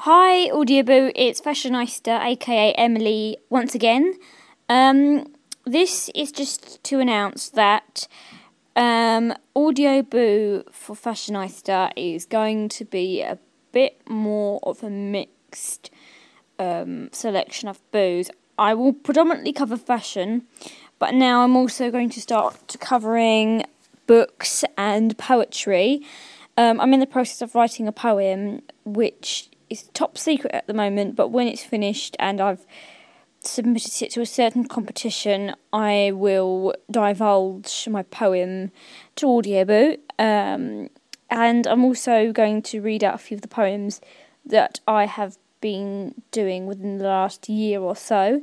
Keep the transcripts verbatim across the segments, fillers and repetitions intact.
Hi Audioboo, it's Fashionista aka Emily once again. Um, this is just to announce that um, Audioboo for Fashionista is going to be a bit more of a mixed um, selection of boos. I will predominantly cover fashion, but now I'm also going to start covering books and poetry. Um, I'm in the process of writing a poem which is top secret at the moment, but when it's finished and I've submitted it to a certain competition, I will divulge my poem to Audioboo. Um, and I'm also going to read out a few of the poems that I have been doing within the last year or so.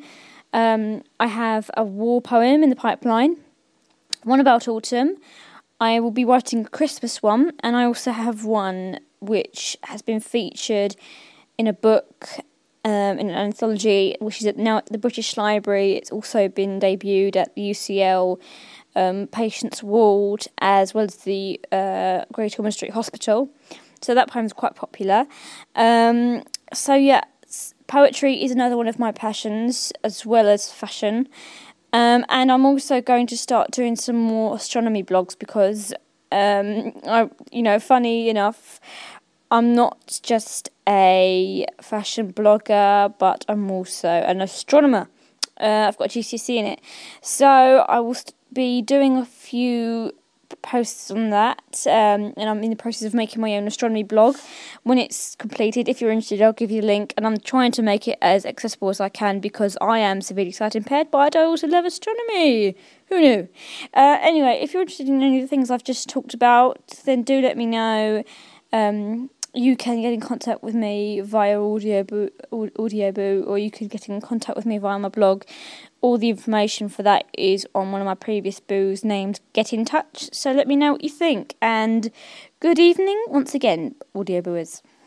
Um, I have a war poem in the pipeline, one about autumn. I will be writing a Christmas one, and I also have one which has been featured in a book, um, in an anthology, which is now at the British Library. It's also been debuted at the U C L, um, Patients' Ward, as well as the uh, Great Ormond Street Hospital. So that poem is quite popular. Um, so yeah, poetry is another one of my passions, as well as fashion. Um, and I'm also going to start doing some more astronomy blogs because, um, I, you know, funny enough, I'm not just a fashion blogger, but I'm also an astronomer. Uh, I've got a G C S E in it. So I will st- be doing a few posts on that, um, and I'm in the process of making my own astronomy blog. When it's completed, if you're interested, I'll give you a link, and I'm trying to make it as accessible as I can because I am severely sight impaired, but I also love astronomy. Who knew? Uh, anyway, if you're interested in any of the things I've just talked about, then do let me know. Um, you can get in contact with me via Audioboo, Audioboo, or you can get in contact with me via my blog. All the information for that is on one of my previous boos named Get In Touch. So let me know what you think. And good evening once again, Audiobooers.